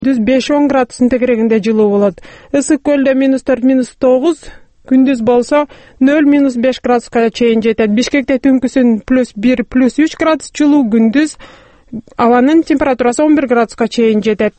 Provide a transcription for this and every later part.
Күндүз 5-10 градус тегерегинде жылуу болот. Ысык көлдө -4, -9, күндүз болсо 0-5 градуска чейин жетет. Бишкекте түнкүсүн +1, +3 градус жылуу, күндүз абанын температурасы 11 градуска чейин жетет.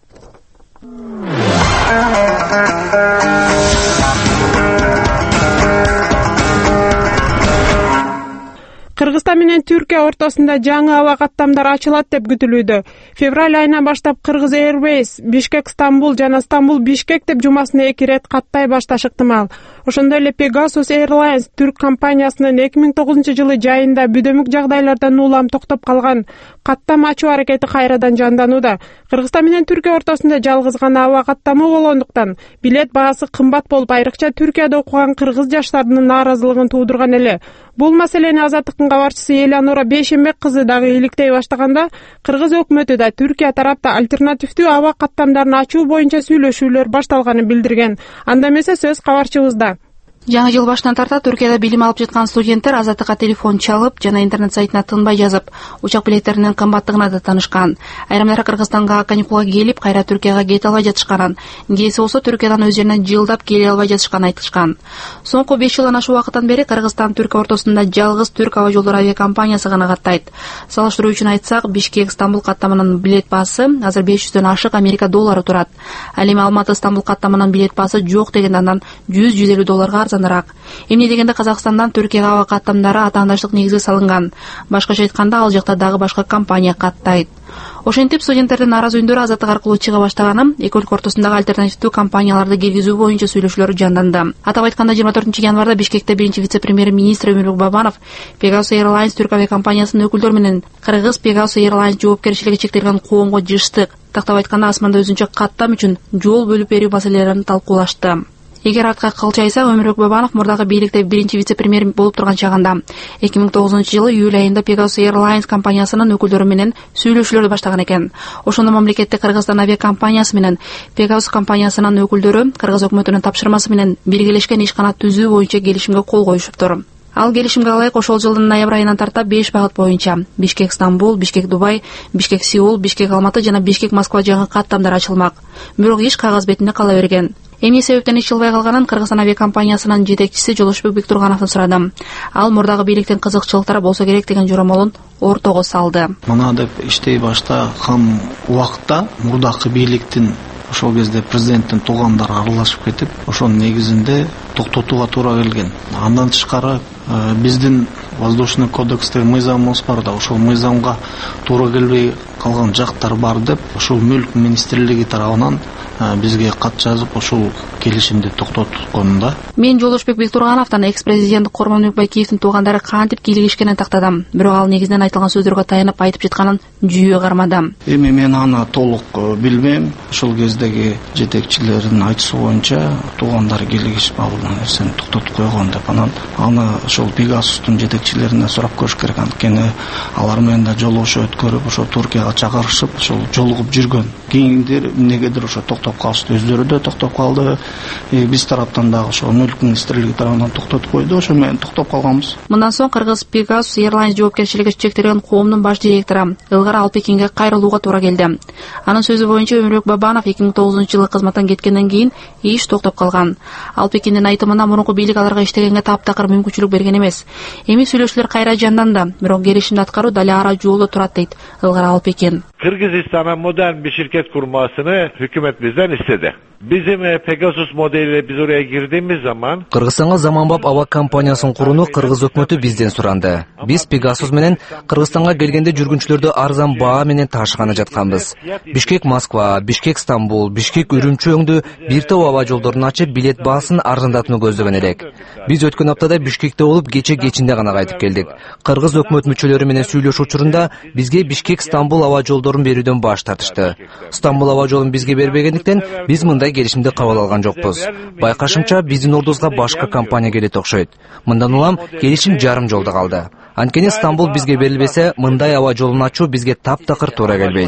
Кыргызстан менен Түркия ортосунда жаңы аба каттамдар ачылат деп күтүлүүдө. Февраль айынан баштап Кыргыз Airways Бишкек-Стамбул жана Стамбул-Бишкек деп жумасына 2 рет каттай башташы ыктымал. Ошондой эле Pegasus Airlines түрк компаниясынын 2009-жылы жайында бүдөмүк жагдайлардан улам токтоп калган каттам ачуу аракети кайрадан жанданууда. Кыргызстан менен Түркия ортосунда жалгыз гана аба каттамы болгондуктан билет баасы кымбат болуп, айрыкча Түркияда окуган кыргыз жаштарынын нааразылыгын туудурган эле. Бул маселени Азаттыктын кабарчысы Элеонора Бейшембек кызы дагы иликтей баштаганда, Кыргыз өкмөтү да Түркия тарапта альтернативдүү аба каттамдарын ачуу боюнча сүйлөшүүлөр башталганын билдирген. Анда эмесе сөз кабарчыбызда. Жаңы жыл башынан тарта Түркияда билим алып жаткан студенттер Азаттыкка телефон чалып жана интернет сайтына тынбай жазып, учак билеттеринин кымбаттыгына да таанышкан. Айрымдары Кыргызстанга каникулга келип, кайра Түркияга кете албай жатышканын, кээси болсо Түркиядан өз жерине жылдап келе албай жатышканын айтышкан. Соңку 5 жылдан ашуу убакыттан бери Кыргызстан Түркия ортосунда жалгыз Түрк аба жолдору авиакомпаниясы гана каттайт. Салыштыруу үчүн айтсак, Бишкек-Стамбул каттамынын билет баасы азыр 500дөн ашык Америка доллары турат. Ал эми Алматы-Стамбул каттамынын билет баасы жок дегенде андан 100-150 долларга Эмне дегенде Казакстандан Түркияга аба каттамдары атаандаштык негизге салынган. Башкача айтканда, ал жакта дагы башка компания каттайт. Ошентип студенттердин нааразы үндөрү Азаттык аркылуу чыга баштаганын, эки өлкө ортосундагы альтернативдүү компанияларды киргизүү боюнча сүйлөшүүлөр жанданды. Атап айтканда 24-январда Бишкекте биринчи вице-премьер-министр Өмүрбек Бабанов Pegasus Airlines түрк авиакомпаниясынын өкүлдөрү менен Кыргыз Pegasus Airlines жоопкерчилиги чектелген коомго жыштык. Тактап айтканда, асманда өзүнчө каттам үчүн жол бөлүп берүү маселелерин талкуулашты. Эгер артка калчайса, Өмүрбек Бабанов мурдагы бийликте биринчи вице-премьер болуп турган чагында 2009-жылы июль айында Pegasus Airlines компаниясынын өкүлдөрү менен сүйлөшүүлөрдү баштаган экен. Ошондо мамлекеттик Кыргызстан авиакомпаниясы менен Pegasus компаниясынын өкүлдөрү Кыргыз өкмөтүнүн тапшырмасы менен биргелешкен ишкана түзүү боюнча келишимге кол коюшуптур. Ал келишимге ылайык ошол жылдын ноябрь айынан тарта 5 багыт боюнча Бишкек-Стамбул, Бишкек-Дубай, Бишкек-Сеул, Бишкек-Алматы жана Бишкек-Москва жаңы каттамдар ачылмак. Бирок иш кагаз бетинде кала берген. Эмне себептен иш жылбай калганын Кыргызстан авиакомпаниясынын жетекчиси Жолошбек Бектургановдон сурадым. Ал мурдагы бийликтин кызыкчылыктары болсо керек деген жоромолун ортого салды. Мына деп иштей баштаган убакта мурдагы бийликтин ошол кезде президенттин туугандары аралашып кетип, ошонун негизинде токтотууга туура келген. Андан тышкары биздин воздушный кодекстеги мыйзамыбыз бар да, ошол мыйзамга туура келбей калган жактар бар деп, ошол мүлк министрлиги тарабынан бизге кат жазып, ошол келишимди токтоткон да. Мен Жолошбек Бектургановдон экс-президент Корманбек Байкеевдин туугандары кантип кийлигишкенин тактадым. Бирок ал негизинен айтылган сөздөргө таянып айтып жатканын жүйө кармадым. Эми мен аны толук билбейм. Ошол кездеги жетекчилердин айтышы боюнча туугандары кийлигишип бул нерсени токтотуп койгон деп, анан аны ошол Pegasus'тун жетекчилерине сурап көрүш керек. Анткени алар менен да жолугушуу өткөрүп, ошо Түркияга чакырышып, ошол жолугуп жүргөн. Кийиндир эмнегедир ошо токтоп калышты, өздөрү да токтоп калды. Биз тараптан дагы ошо мүлк министрлиги тарабынан токтотуп койду, ошо менен токтоп калганбыз. Мындан соң Кыргыз Pegasus Airlines жоопкерчилиги чектелген коомдун баш директору Ылгар Алпекинге кайрылууга туура келди. Анын сөзү боюнча Өмүрбек Бабанов 2009-жылы кызматтан кеткенден кийин иш токтоп калган. Алпекиндин айтымында мурунку бийлик аларга иштегенге таптакыр мүмкүнчүлүк берген эмес. Эми сүйлөшүүлөр кайра жанданды, бирок келишимди аткаруу дали ара жолдо турат дейт Ылгар Алпекин. Kırgızistan'a modern bir şirket kurmasını hükümet bizden istedi. Bizim Pegasus modeliyle biz oraya girdiğimiz zaman Kırgızstan'a zamanbap ava kompaniyasını kurunu Kırgız өкмөтү бизден суранды. Биз Pegasus менен Кыргызстанга келгенде жүргүнчүлөрдү арзан баа менен таашканы жатканбыз. Бишкек-Москва, Бишкек-Стамбул, Бишкек-Үрүмчү өңдүү бир топ аба жолдорун ачып билет баасын арзандатууну көздөгөн элек. Биз өткөн аптада Бишкекте болуп, кечинде гана кайтып келдик. Кыргыз өкмөт мүчөлөрү менен сүйлөшүү учурунда бизге Бишкек-Стамбул аба жолдорун берүүдөн баш тартышты. Стамбул аба жолун бизге бербегендиктен биз мындай келишимди кабыл алган жокпуз. Байкашымча биздин ордубузга башка компания келет окшойт. Мындан улам келишим жарым жолдо калды. Анткени Стамбул бизге берилбесе, мындай аба жолун ачуу бизге таптакыр туура келбейт.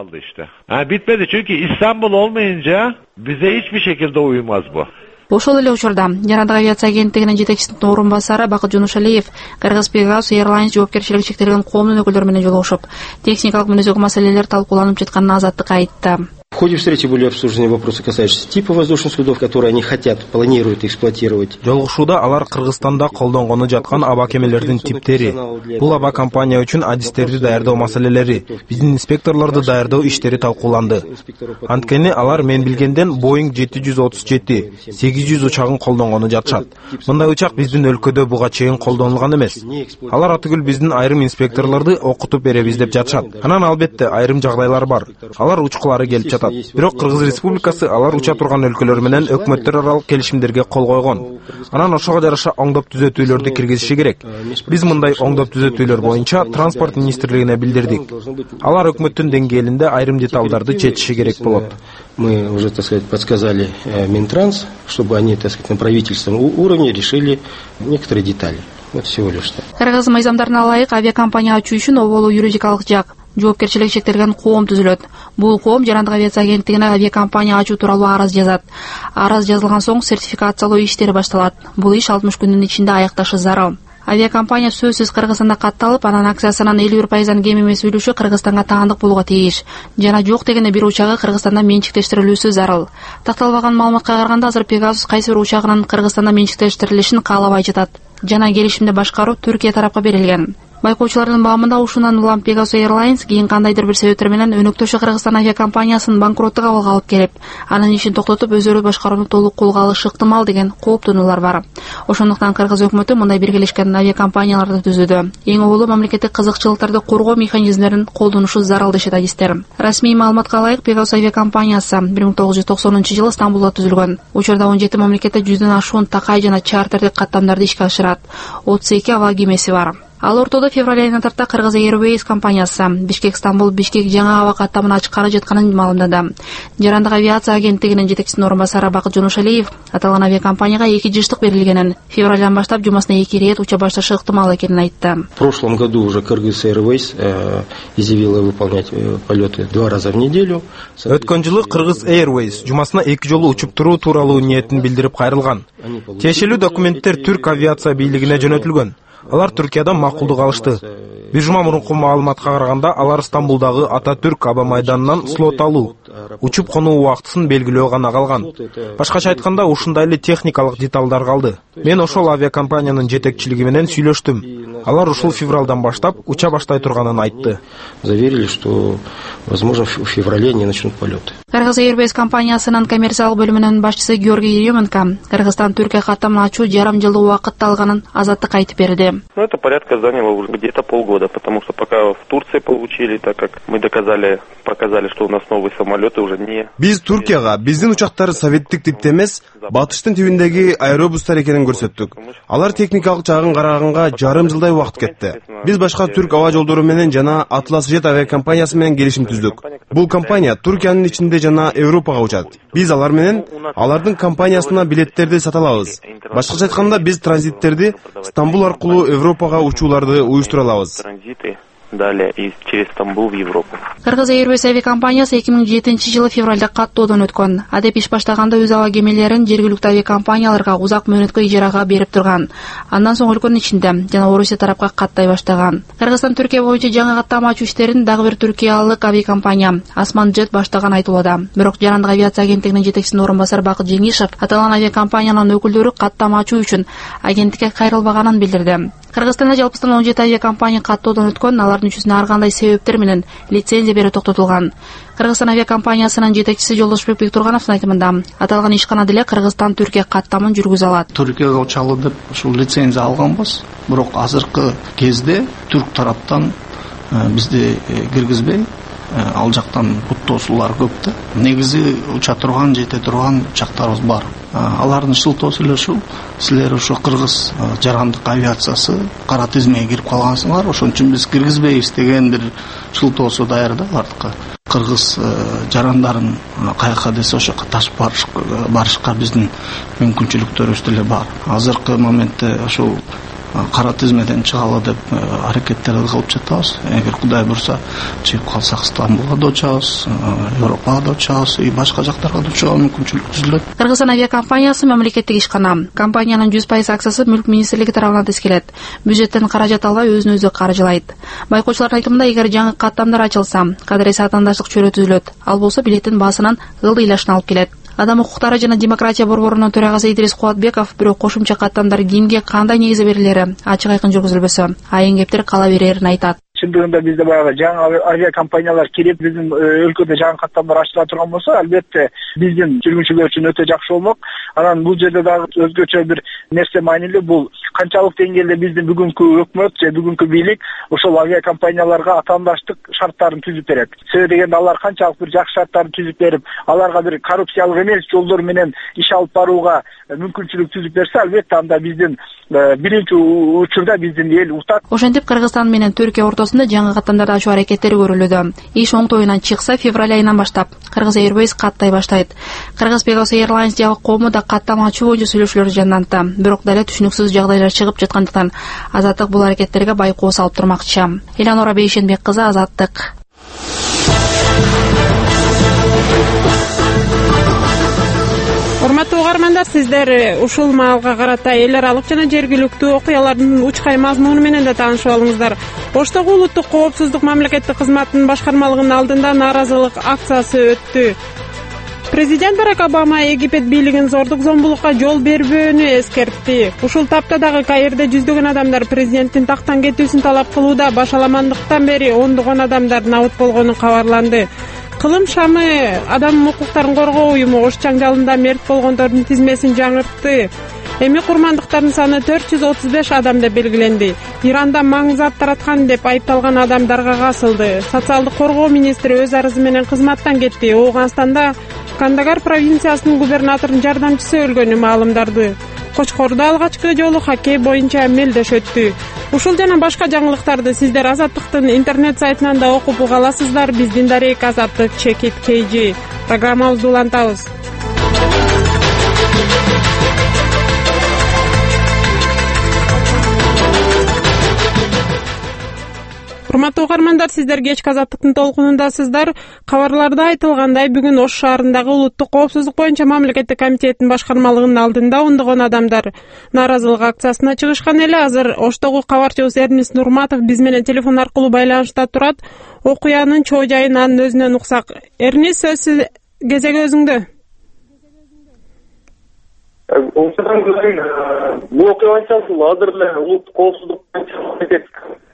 Bitmedi çünkü İstanbul olmayınca bize hiçbir şekilde uymaz bu. Ошол эле учурда Жарандык авиация агенттигинин жетекчисинин орун басары Бакыт Жунушалиев Кыргыз Pegasus Airlines жоопкерчилиги чектелген коомдун өкүлдөрү менен жолугушуп, техникалык мүнөзгө маселелер талкууланып жатканын Азаттыкка айтты. В ходе встречи были обсуждены вопросы, касающиеся типа воздушных судов, которые они хотят, планируют эксплуатировать. Жолугушууда алар Кыргызстанда колдонгону жаткан аба кемелердин типтери, бул аба компания үчүн адистерди даярдоо маселелери, биздин инспекторлорду даярдоо иштери талкууланды. Анткени алар мен билгенден Boeing 737-800 учагын колдонгону жатышат. Мындай учак биздин өлкөдө буга чейин колдонулган эмес. Алар атыгүл биздин айрым инспекторлорду окутуп беребиз деп жатышат. Анан албетте айрым жагдайлар бар. Алар учкулары келип жатат. Бирок Кыргыз Республикасы алар уча турган өлкөлөр менен өкмөттөр аралык келишимдерге кол койгон. Анан ошого жараша оңдоп түзөтүүлөрдү киргизиши керек. Биз мындай оңдоп түзөтүүлөр боюнча Транспорт министрлигине билдирдик. Алар өкмөттүн деңгээлинде айрым деталдарды чечиши керек болот. Мы уже, так сказать, подсказали Минтранс, чтобы они, так сказать, на правительственном уровне решили некоторые детали. Вот всего лишь что. Кыргыз мыйзамдарына ылайык авиакомпания ачуу үчүн оболу юридикалык жак жоопкерчилик чектелген коом түзүлөт. Бул коом Жарандык авиация агенттигине авиакомпания ачуу тууралуу арыз жазат. Арыз жазылган соң сертификациялоо иштери башталат. Бул иш 60 күндүн ичинде аякташы зарыл. Авиакомпания сөзсүз Кыргызстанда катталып, анан акциясынын 51%-ын кем эмес үлүшү Кыргызстанга таандык болууга тийиш. Жана жок дегенде бир учагы Кыргызстанда менчиктештирилүүсү зарыл. Такталбаган маалыматка караганда азыр Pegasus кайсы бир учагынын Кыргызстанда менчиктештирилишин каалабай жатат. Жана келишимде башкаруу Түркия тарапка берилген. Байкоочулардын баамында ушундан улам Pegasus Airlines кийин кандайдыр бир себептер менен өнөктөшү Кыргызстан авиакомпаниясын банкроттук абалга алып келип, анын ишин токтотуп өздөрү башкарууну толук колго алышы ыктымал деген кооптонуулар бар. Ошондуктан Кыргыз өкмөтү мындай биргелешкен авиакомпанияларды түзүүдө. Эң олуу мамлекеттик кызыкчылыктарды коргоо механизмдерин колдонушу зарыл дешет адистер. Расмий маалыматка ылайык Pegasus авиакомпаниясы 1990-жылы Стамбулда түзүлгөн. Учурда 17 мамлекетте 100дөн ашуун такай жана чартердик каттамдарды ишке ашырат. 32 аба кемеси бар. Ал ортодо февраль айына тарта Кыргыз Airways компаниясы Бишкек-Стамбул Бишкек жаңы аба каттамын ачкары жатканын маалымдады. Жарандык авиация агенттигинин жетекчисинин орун басары Бакыт Жонушалиев аталган авиакомпанияга 2 жыштык берилгенин, февралдан баштап жумасына 2 рет уча башташы ыктымал экенин айтты. В прошлом году уже Кыргыз Airways изъявила выполнять полеты 2 раза в неделю. Өткөн жылы Кыргыз Airways жумасына 2 жолу учуп туруу тууралуу ниетин билдирип кайрылган. Тиешелүү документтер Түрк авиация бийлигине жөнөтүлгөн. Алар Түркиядан макулдук алышты. Бир жума мурунку маалыматка караганда алар Стамбулдагы Ататүрк аба майданынан слот алуу, учуп конуу убактысын белгилөө гана калган. Башкача айтканда ушундай эле техникалык деталдар калды. Мен ошол авиакомпаниянын жетекчилиги менен сүйлөштүм. Алар ушул февралдан баштап уча баштай турганын айтты. Заверили, что возможно в феврале они начнут полеты. Кыргыз Airways компаниясынын коммерциялык бөлүмүнүн башчысы Георгий Еременко Кыргызстан Түркия каттамын ачуу жарым жылдык убакыт алганын азаттыкка айтып берди. Это порядка заняло уже где-то полгода, потому что пока в Турции получили, так как мы показали, что у нас новые самолеты уже не... Биз Туркияга биздин учактары советтик типте эмес, батыштын тибиндеги аэробустар экенин көрсөттүк. Алар техникалык жагын караганга жарым жылдай убакыт кетти. Биз башка түрк аба жолдору менен жана Atlas Jet авиакомпаниясы менен келишим түздүк. Бул компания Туркиянын ичинде жана Европага учат. Биз алар менен алардын компаниясына билеттерди сата алабыз. Башкача айтканда биз транзиттерди Стамбул аркылуу Европага учууларды уюштура алабыз. Далее через Стамбул в Европу. Кыргыз Airways авиакомпаниясы 2007-жылы февралда каттоодон өткөн. Адеп иш баштаганда өз аба кемелерин жергиликтүү авиакомпанияларга узак мөөнөткө ижарага берип турган. Андан соң өлкөнүн ичинде жана Орусия тарапка каттай баштаган. Кыргызстан Түркия боюнча жаңы каттама ачуу иштерин дагы бир түркиялык авиакомпания Осман Джет баштаган айтылууда. Бирок Жарандык авиация агенттигинин жетекчисинин орун басары Бакыт Жеңишев аталган авиакомпаниянын өкүлдөрү каттама ачуу үчүн агенттикке кайрылбаганын билдирди. Кыргызстанда жалпысынан 17 авиакомпания каттоодон өткөн, алардын үчүсүнө ар кандай себептер менен лицензия берүү токтотулган. Кыргызстан авиакомпаниясынын жетекчиси Жолдошбек Бектургановдун айтымында аталган ишкана деле Кыргызстан Түркия каттамын жүргүзө алат. Түркияга учалы деп ушул лицензия алганбыз, бирок азыркы кезде түрк тараптан бизди киргизбей, ал жактан буттоосулар көп да. Негизи уча турган, жете турган учактарыбыз бар. Алардын шылтоосу эле ушул. Силер ошо Кыргыз жарандык авиациясы кара тизмеге кирип калгансыңар, ошон үчүн биз киргизбейбиз деген бир шылтоосу даяр да алардыкы. Кыргыз жарандарын каяка десе ошо ташып барышка биздин мүмкүнчүлүктөрүбүз деле бар. Азыркы моментте ошол кара тизмеден чыгалы деп аракеттерди кылып жатабыз. Эгер Кудай буйрса, чыгып калсак Стамбулга да учабыз, Европага да учабыз, и башка жактарга да учууга мүмкүнчүлүк түзүлөт. Кыргызстан авиакомпаниясы мамлекеттик ишкана. Компаниянын 100% акциясы Мүлк министрлиги тарабынан эскерилет. Бюджеттен каражат албай өзүн өзү каржылайт. Байкоочулардын айтымында, эгер жаңы каттамдар ачылса, кадыресе атаандаштык чөйрө түзүлөт. Ал болсо билеттин баасынын ылдыйлашына алып келет. Адам укуктары жана демократия борборунун төрагасы Идрис Кубатбеков бирок кошумча каттамдар кимге кандай негизи берилери ачык айкын жүргүзүлбөсө, айын кептер кала берерин айтат. Чындыгында бизде баягы жаңы авиакомпаниялар кирип биздин өлкөдө жаңы каттамдар ачыла турган болсо, албетте биздин жүргүнчүлөр үчүн өтө жакшы болмок. Анан бул жерде дагы өзгөчө бир нерсе маанилүү, бул канчалык деңгээлде биздин бүгүнкү өкмөт же бүгүнкү бийлик ошол авиакомпанияларга атаандаштык шарттарын түзүп берет. Себеби дегенде алар канчалык бир жакшы шарттарды түзүп берип, аларга бир коррупциялык эмес жолдор менен иш алып барууга мүмкүнчүлүк түзүп берсе, албетте анда биздин биринчи учурда биздин эл утат. Ошентип Кыргызстан менен Түркия ортосунда жаңы каттамдарды ачуу аракеттери көрүлүүдө. Иш оңтойунан чыкса, февраль айынан баштап Кыргыз Airways каттай баштайт. Кыргыз Pegasus Airlines жагы коому да каттама ачуу боюнча сүйлөшүүлөрдү жандантты. Бирок дале түшүнүксүз жагдайлар чыгып жаткандыктан Азаттык бул аракеттерге байкоо салып турмакчы. Эланора Бейшенбек кызы, Азаттык. Урматтуу угармандар, сиздер ушул маалга карата эл аралык жана жергиликтүү окуялардын учкай мазмуну менен да таанышып алыңыздар. Оштогу улуттук коопсуздук мамлекеттик кызматынын башкармалыгынын алдында нааразылык акциясы өттү. Президент Барак Обама Египет бийлигин зордук зомбулукка жол бербөөнү эскертти. Ушул тапта дагы Каирде жүздөгөн адамдар президенттин тактан кетүүсүн талап кылууда. Башаламандыктан бери ондогон адамдар набыт болгону кабарланды. Кылым шамы адам укуктарын коргоо уюму Ош жаңжалында мерт болгондордун тизмесин жаңыртты. Эми курмандыктардын саны 435 адам деп белгиленди. Иранда маң зат тараткан деп айыпталган адамдарга касылды. Социалдык коргоо министри өз арызы менен кызматтан кетти. Ооганстанда Кандагар провинциясынын губернаторунун жардамчысы өлгөнү маалымдарды. Кочкордо алгачкы жолу хоккей боюнча мелдеш өттү. Ушул жана башка жаңылыктарды сиздер Азаттыктын интернет сайтынан да окуп уга аласыздар. Биздин дарек Азаттык Чекит KG. Программабызды улантабыз. Урматтуу угармандар, сиздер кечки Азаттыктын толкунундасыздар. Кабарларда айтылгандай, бүгүн Ош шаарындагы улуттук коопсуздук боюнча мамлекеттик комитеттин башкармалыгынын алдында ондогон адамдар нааразылык акциясына чыгышкан эле. Азыр Оштогу кабарчыбыз Эрнис Нурматов биз менен телефон аркылуу байланышта турат. Окуянын чоо жайын анын өзүнөн уксак. Эрнис, сөз кезеги өзүңдө. Бул окуя боюнча азыр эле улуттук коопсуздук боюнча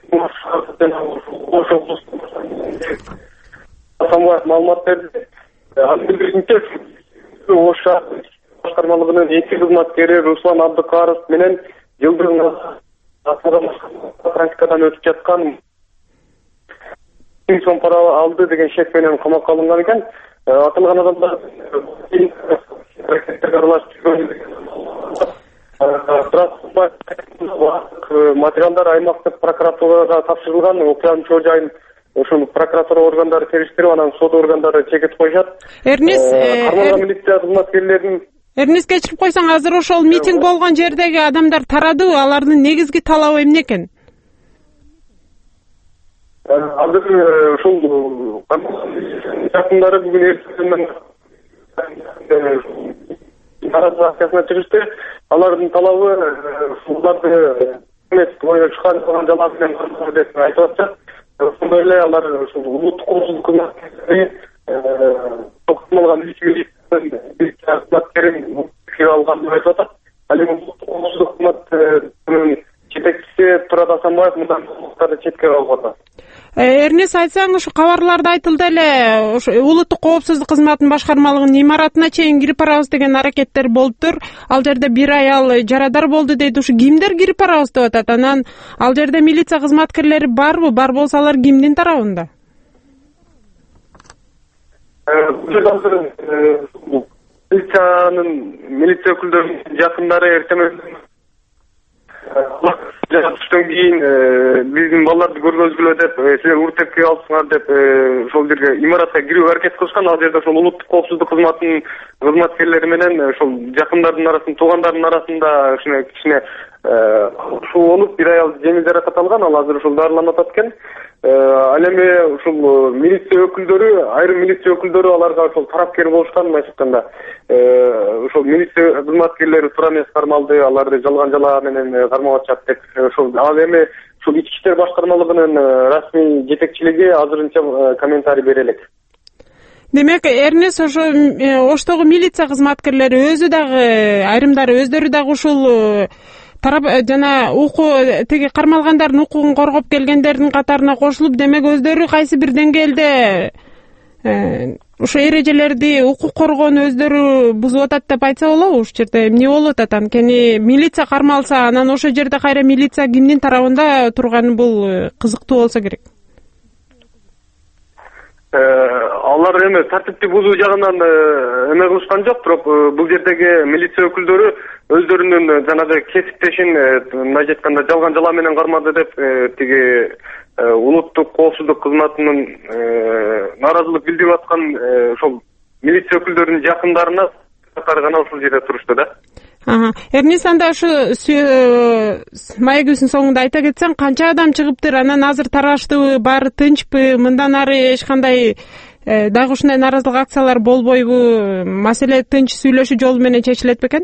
маалымат берди. Анын билдиришинче, Ош шаар башкармалыгынын 2 кызматкери Руслан Абдыкаров менен жылдын практикадан өтүп жаткан сом пара алды деген шек менен камакка алынган экен. Аталган адамдар материалдар аймактык прокуратурага тапшырылган. Окуянын чоо жайын ошол прокуратура органдары териштирип, анан сот органдары чекитип коюшат. Кармалган милиция кызматкерлеринин Эрнис, кечирип койсоң, азыр ошол митинг болгон жердеги адамдар тарадыбы? Алардын негизги талабы эмне экен? Азыр ушул жакындары бүгүн эртең наразылык акциясына чыгышты. Алардын талабы уларды өкмөт боюнча чыгарылган жалаа менен деп айтып атышат. Ошондой эле алар ушул улуттук коопсуздук кызматкери токумалган кызматкерин алган деп айтып атат. Ал эми улуттук коопсуздук кызматтын жетекчиси Турат Асанбаев мындан четке алып атат. Эрнис, айтсаң, ушу кабарларда айтылды эле, улуттук коопсуздук кызматынын башкармалыгынын имаратына чейин кирип барабыз деген аракеттер болуптур. Ал жерде бир аял жарадар болду дейт. Ушу кимдер кирип барабыз деп атат? Анан ал жерде милиция кызматкерлери барбы? Бар болсо алар кимдин тарабында? Милиция өкүлдөрүнүн жакындары эртең Түштөн кийин биздин балдарды көргөзгүлө деп силер уртепке алыпсыңар деп ошол жерге имаратка кирүүгө аракет кылышкан. Ал жерде ошол улуттук коопсуздук кызматынын кызматкерлери менен ошол жакындардын арасында, туугандардын арасында кичине ушул болуп, бир аял жеңил жаракат алган. Ал азыр ошол дарыланып атат экен. Ал эми ушул милиция өкүлдөрү, айрым милиция өкүлдөрү аларга ошол тарапкер болушкан, мындайча айтканда. Ошол милиция кызматкерлери туура эмес кармалды, аларды жалган жала менен кармап атышат деп. Ошол ал эми ушул ички иштер башкармалыгынын расмий жетекчилиги азырынча комментарий бере элек. Демек, Эрнес ошо Оштогу милиция кызматкерлери өзү дагы, айрымдары өздөрү дагы ушул тарап жана теги кармалгандардын укугун коргоп келгендердин катарына кошулуп, демек өздөрү кайсы бир деңгээлде ошо эрежелерди, укук коргоону өздөрү бузуп атат деп айтса болобу? Ушул жерде эмне болуп атат? Анткени милиция кармалса, анан ошол жерде кайра милиция кимдин тарабында турганы бул кызыктуу болсо керек. Алар эми тартипти бузуу жагынан эме кылышкан жок, бирок бул жердеги милиция өкүлдөрү өздөрүнүн жанагы кесиптешин, мындайча айтканда, жалган жала менен кармады деп тиги улуттук коопсуздук кызматынын нааразылык билдирип аткан ошол милиция өкүлдөрүнүн жакындарына гана ушул жерде турушту да. Эрнис, анда ушу маегибиздин соңунда айта кетсең, канча адам чыгыптыр? Анан азыр тараштыбы, баары тынчпы? Мындан ары эч кандай дагы ушундай нааразылык акциялар болбойбу? Маселе тынч сүйлөшүү жолу менен чечилет бекен?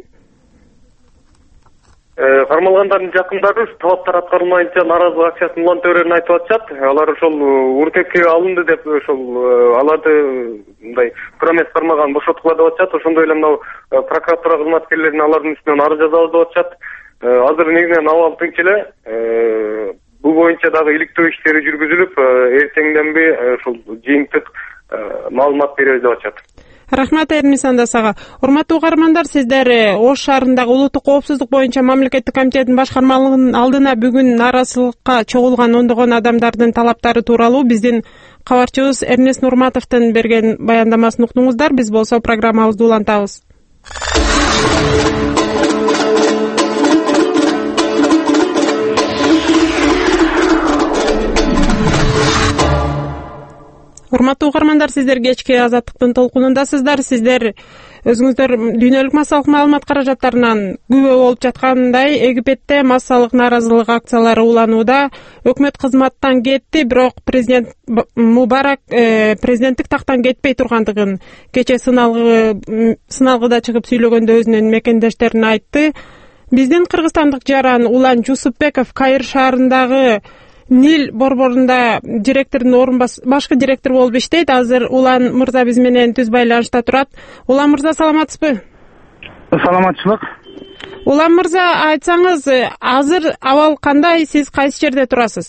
Кармалгандардын жакындары талаптар аткарылмайынча нааразылык акциясынын улантып берерин айтып атышат. Алар ошол уртепке алынды деп ошол аларды мындай туура эмес кармаган бошоткула деп атышат. Ошондой эле мынау прокуратура кызматкерлерин алардын үстүнөн арыз жазабыз деп атышат. Азыр негизинен абал тынч эле. Бул боюнча дагы иликтөө иштери жүргүзүлүп, эртеңденби ошол жыйынтык маалымат беребиз деп атышат. Рахмат, Эрнис, анда сага. Урматтуу угармандар, сиздер Ош шаарындагы улуттук коопсуздук боюнча мамлекеттик комитеттин башкармалыгынын алдына бүгүн нааразылыкка чогулган ондогон адамдардын талаптары тууралуу биздин кабарчыбыз Эрнес Нурматовдун берген баяндамасын уктуңуздар. Биз болсо программабызды улантабыз. Урматтуу угармандар, сиздер кечки Азаттыктын толкунундасыздар. Сиздер өзүңүздөр дүйнөлүк массалык маалымат каражаттарынан күбө болуп жаткандай, Египетте массалык нааразылык акциялары уланууда. Өкмөт кызматтан кетти, бирок президент Мубарак президенттик тактан кетпей тургандыгын кече сыналгыда чыгып сүйлөгөндө өзүнүн мекендештерине айтты. Биздин кыргызстандык жаран Улан Жусупбеков Кайыр шаарындагы Нил борборунда директордун башкы директор болуп иштейт. Азыр Улан мырза биз менен түз байланышта турат. Улан мырза, саламатсызбы? Саламатчылык. Улан мырза, айтсаңыз, азыр абал кандай? Сиз кайсы жерде турасыз?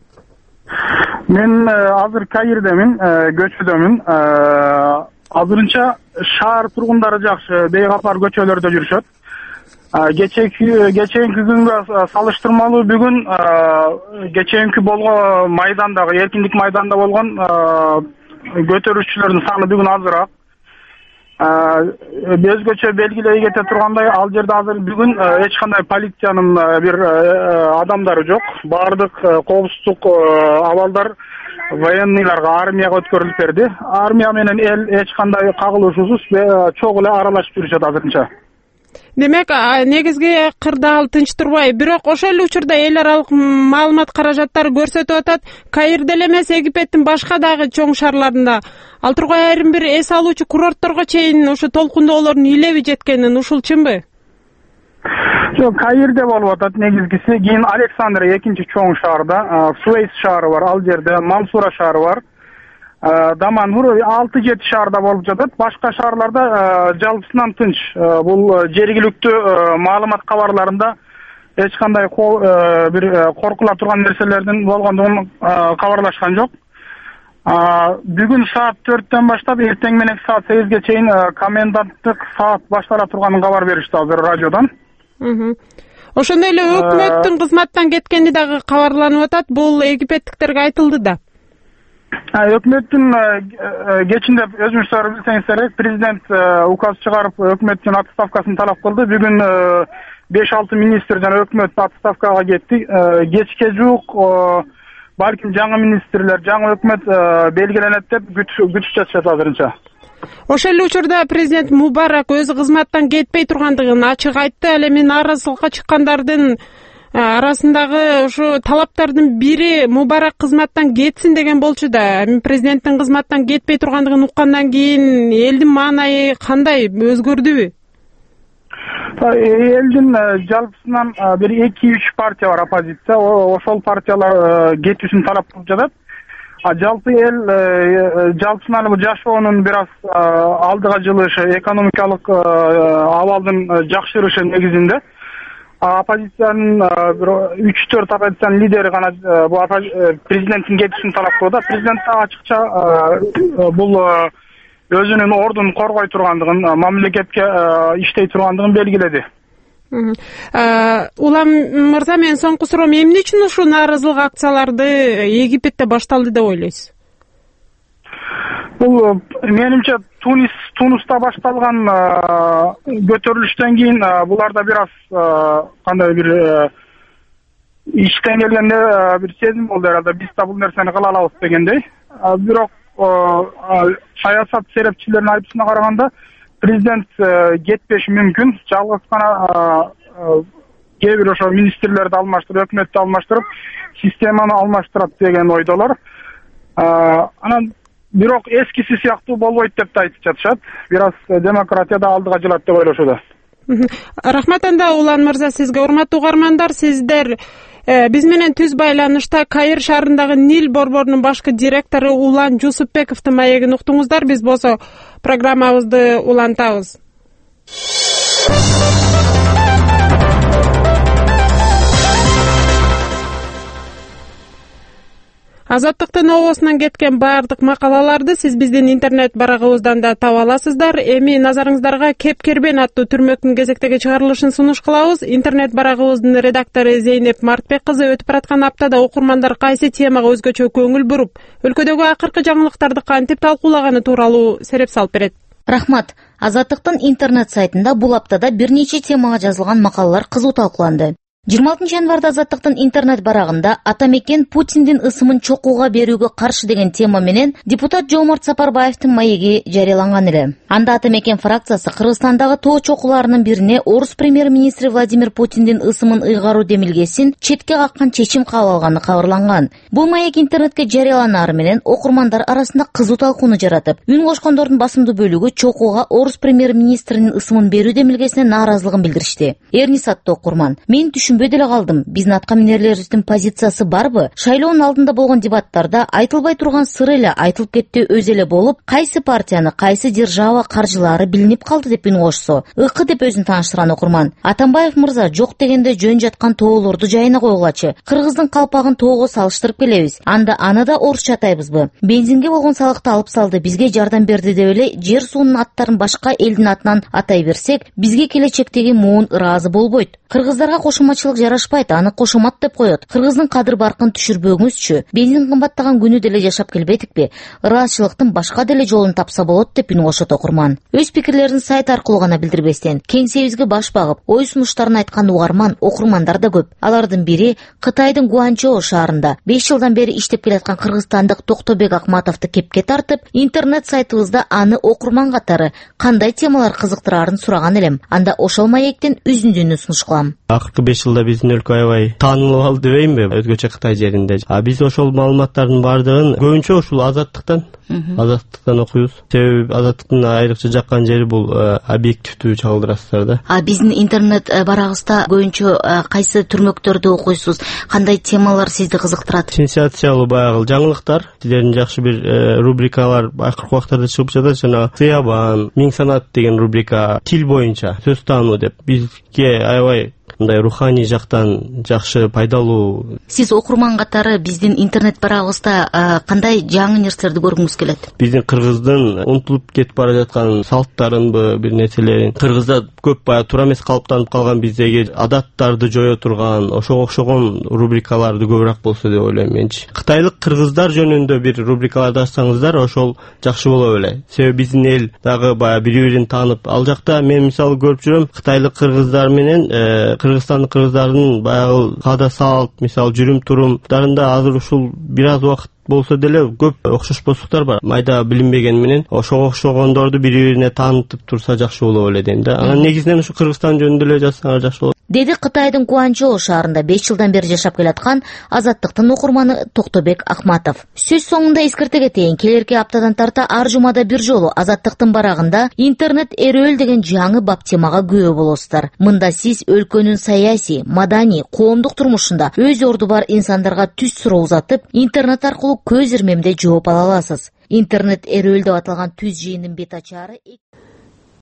Мен азыр Кайырдамын, көчөдөмүн. Азырынча шаар тургундары жакшы, бейкапар көчөлөрдө жүрүшөт. Geçenki günge salıştırmalı bugün geçenki bolğan maydandagı erkinlik maydanda bolğan götөрүүчүлөрдүн sany bugün azırak. Өзгөчө белгилей кете тургандай, ал жерде азыр бүгүн эч кандай полициянын бир адамдары жок. Бардык коопсуздук абалдар военныйларга, армияга өткөрүлүп берди. Армия менен эл эч кандай кагылышуусуз чогуу эле аралашып жүрүшөт азырынча. Демек, негизги кырдаал тынч турбай, бирок ошол эле учурда эл аралык маалымат каражаттары көрсөтүп атат, Кайырда эле эмес, Египеттин башка дагы чоң шаарларында, ал тургай айрым бир эс алуучу курортторго чейин ушу толкундоолордун илеби жеткенин, ушул чынбы? Жок, Кайырда болуп атат негизгиси. Кийин Александрия экинчи чоң шаарда, Суэйс шаары бар, ал жерде Мансура шаары бар. Даманхур 6-7 шаарда болуп жатат. Башка шаарларда жалпысынан тынч. Бул жергиликтүү маалымат кабарларында эч кандай бир коркула турган нерселердин болгондугун кабарлашкан жок. Бүгүн саат 4-төн баштап эртең менен саат 8ге чейин коменданттык саат баштала турганын кабар беришти азыр радиодон. Ошондой эле өкмөттүн кызматтан кеткени дагы кабарланып атат. Бул египеттиктерге айтылды да. Өкмөттүн кечинде өзүңүздөр билсеңиздер, президент указ чыгарып өкмөттүн отставкасын талап кылды. Бүгүн 5-6 министр жана өкмөт отставкага кетти. Кечке жуук балким жаңы министрлер, жаңы өкмөт белгиленет деп күтүп жатышат азырынча. Ошол эле учурда президент Мубарак өзү кызматтан кетпей тургандыгын ачык айтты. Ал эми нааразычылыкка чыккандардын арасындагы ушу талаптардын бири Мубарак кызматтан кетсин деген болчу да. Президенттин кызматтан кетпей тургандыгын уккандан кийин элдин маанайы кандай, өзгөрдүбү? Элдин жалпысынан бир 2-3 партия бар, оппозиция. Ошол партиялар кетишин талап кылып жатат. Жалпы эл жалпысынан жашоонун бир аз алдыга жылышы, экономикалык абалдын жакшырышы негизинде. Оппозициянын 3-4 оппозициянын лидери гана бул президенттин кетишин талап кылды. Президент ачыкча бул өзүнүн ордун коргой тургандыгын, мамлекетке иштей тургандыгын белгиледи. Улам мырза, мен соңку суроом, эмне үчүн ушу нааразылык акцияларды Египетте башталды деп ойлойсуз? Бул менимче Тунуста башталган көтөрүлүштөн кийин буларда бир аз кандай бир иштен келгенде бир сезим болду эралде, биз да бул нерсени кыла алабыз дегендей. Бирок саясат серепчилеринин айтуусуна караганда президент кетпеши мүмкүн. Жалгыз гана кээ бир ошо министрлерди алмаштырып, өкмөттү алмаштырып, системаны алмаштырат деген ойдолор. Анан бирок эскиси сыяктуу болбойт деп да айтып жатышат. Бир аз демократия да алдыга жылат деп ойлошууда. Рахмат анда Улан мырза сизге. Урматтуу угармандар, сиздер биз менен түз байланышта Каир шаарындагы Нил борборунун башкы директору Улан Жусупбековдун маегин уктуңуздар. Биз болсо программабызды улантабыз. Азаттыктын обосунан кеткен баардык макалаларды сиз биздин интернет барагыбыздан да таба аласыздар. Эми назарыңыздарга Кепкербен аттуу түрмөктүн кезектеги чыгарылышын сунуш кылабыз. Интернет барагыбыздын редактору Зейнеп Мартбек кызы өтүп бараткан аптада окурмандар кайсы темага өзгөчө көңүл буруп, өлкөдөгү акыркы жаңылыктарды кантип талкуулаганы тууралуу сереп салып берет. Рахмат. Азаттыктын интернет сайтында бул аптада бир нече темага жазылган макалалар кызуу талкууланды. 26 январда Азаттыктын интернет барагында атамекен Путиндин ысымын чокууга берүүгө каршы деген тема менен депутат Жомарт Сапарбаевдин маеги жарыяланган эле. Анда атамекен фракциясы Кыргызстандагы тоо чокууларынын бирине орус премьер-министри Владимир Путиндин ысымын ыйгаруу демилгесин четке каккан чечим кабыл алганы кабарланган. Бул маек интернетке жарыяланары менен окурмандар арасында кызуу талкууну жаратып, үн кошкондордун басымдуу бөлүгү чокууга орус премьер-министринин ысымын берүү демилгесине нааразылыгын билдиришти. Эрнис аттуу окурман: "Мен түшүнбөй деле калдым. Биздин аткаминерлерибиздин позициясы барбы? Шайлоонун алдында болгон дебаттарда айтылбай турган сыр эле айтылып кетти өзү эле болуп, кайсы партияны, кайсы держава каржылаары билинип калды" деп үн кошсо, ыкы деп өзүн тааныштырган окурман. Атамбаев мырза жок дегенде жөн жаткан тоолорду жайына койгулачы. Кыргыздын калпагын тоого салыштырып келебиз. Анда аны да орусча атайбызбы? Бензинге болгон салыкты алып салды, бизге жардам берди деп эле жер суунун аттарын башка элдин атынан атай берсек, бизге келечектеги муун ыраазы болбойт. Кыргыздарга кошумачылык жарашпайт, аны кошомат деп коет. Кыргыздын кадыр баркын түшүрбөңүзчү. Бензин кымбаттаган күнү деле жашап келбедикпи? Ыраазчылыктын башка деле жолун тапса болот деп үн кошот окурман. Өз пикирлерин сайт аркылуу гана билдирбестен, кеңсебизге баш багып, ой сунуштарын айткан угарман, окурмандар да көп. Алардын бири Кытайдын Гуанчжоу шаарында 5 жылдан бери иштеп келаткан кыргызстандык Токтобек Акматовду кепке тартып, интернет сайтыбызда аны окурман катары кандай темалар кызыктырарын сураган элем. Анда ошол маектен үзүндүнү сунуш кылам. Акыркы 5 жылда биздин өлкө аябай таанылып алды дебейинби, өзгөчө Кытай жеринде. Биз ошол маалыматтардын баардыгын көбүнчө ушул Азаттыктан окуйбуз. Себеби Азаттыктын айрыкча жаккан жери бул объективдүү чагылдырасыздар да. Биздин интернет барагыбызда көбүнчө кайсы түрмөктөрдү окуйсуз? Кандай темалар сизди кызыктырат? Сенсациялуу баягы жаңылыктар, сиздердин жакшы бир рубрикалар акыркы убактарда чыгып жатат. Жана Сыябан, Миң санат деген рубрика, тил боюнча сөз таануу деп бизге аябай мындай руханий жактан жакшы, пайдалуу. Сиз окурман катары биздин интернет барагыбызда кандай жаңы нерселерди көргүңүз келет? Биздин кыргыздын унутулуп кетип бара жаткан салттарынбы, бир нерселерин, кыргызда көп баягы туура эмес калыптанып калган биздеги адаттарды жое турган, ошого окшогон рубрикаларды көбүрөөк болсо деп ойлойм менчи. Кытайлык кыргыздар жөнүндө бир рубрикаларды ачсаңыздар, ошол жакшы боло беле. Себеби биздин эл дагы баягы бири-бирин таанып, ал жакта мен мисалы көрүп жүрөм, кытайлык кыргыздар менен Кыргызстандын кыргыздардын баягы каада салт, мисалы жүрүм турумдарында азыр ушул бир аз убакыт болсо деле көп окшошпоздуктар бар. Майда билинбеген менен ошого окшогондорду бири-бирине таанытып турса жакшы болот эле дейм да. Анан негизинен ушу Кыргызстан жөнүндө эле жазсаңар жакшы болот. Деди Кытайдын Гуанчжоу шаарында 5 жылдан бери жашап келаткан Азаттыктын окурманы Токтобек Акматов. Сөз соңунда эскерте кетейин, келерки аптадан тарта ар жумада бир жолу Азаттыктын барагында интернет эрөөл деген жаңы бап темага күбө болосуздар. Мында сиз өлкөнүн саясий, маданий, коомдук турмушунда өз орду бар инсандарга түз суроо узатып, интернет аркылуу көз ирмемде жооп ала аласыз. Интернет эрөөл деп аталган түз жыйындын бет ачары